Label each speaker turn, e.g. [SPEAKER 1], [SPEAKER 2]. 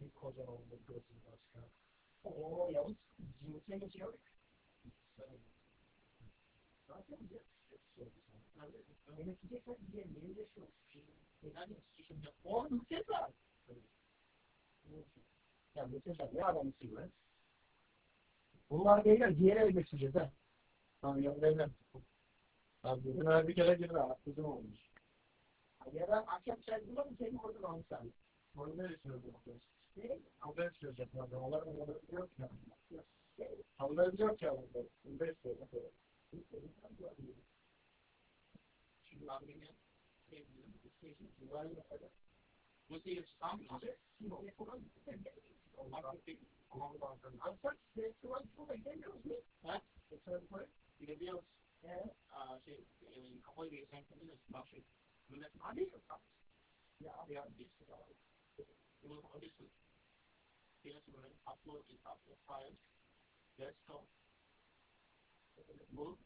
[SPEAKER 1] kocaman bir gözün başka. Oo Yavuz, cinsine geçiyor. Zaten güzel yöneteceksen diye neyin yaşıyor? Yani şimdi o Nutella. Ya Nutella ne adam istiyor? Bunlar beyler diğer eve geçeceğiz ha. Tamam yanlarına. Abi bugün her bir kere girdi. Bizim olmuş. Ya da akşam çayında mı senin oradan almışlar? Onu ne düşünüyorsun? Ne? Haber söyleyecek. Onlar yok ya. Haber yok ya. Haber söyleyecek. Şimdi ben benim sevgilim, sevgilim, você está fazer não é por aí olmak pek kullanılan ancak festival çok eğleniyoruz mu? Ha? Festival böyle gidebiliyoruz. Şey kafayı geçen kendine bak şey millet hadi yok ya abi ya bir şey var. Bunu alıyorsun. Biraz böyle upload it upload file. Let's go. Bu